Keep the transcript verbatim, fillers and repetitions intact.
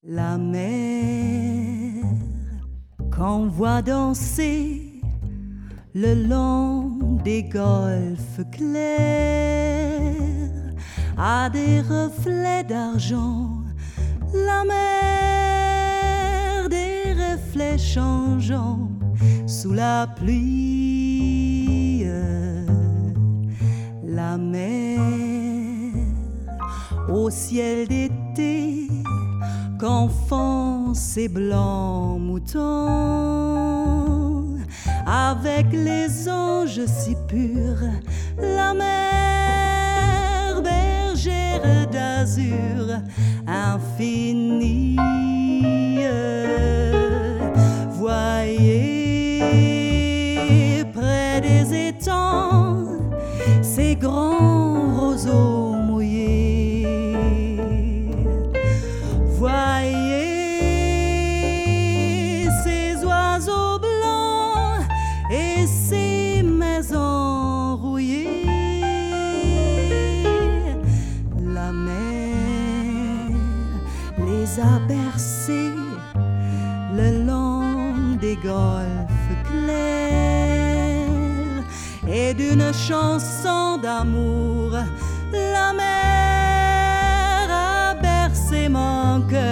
La mer qu'on voit danser le long des golfes clairs a des reflets d'argent. La mer des reflets changeants sous la pluie. La mer au ciel d'été confond ses blancs moutons avec les anges si purs. La mer bergère d'azur infinie. Voyez près des étangs ces grands roseaux mouillés. Voyez ces oiseaux blancs et ces maisons rouillées. La mer les a bercés le long des golfes clairs et d'une chanson d'amour. La mer a bercé mon cœur.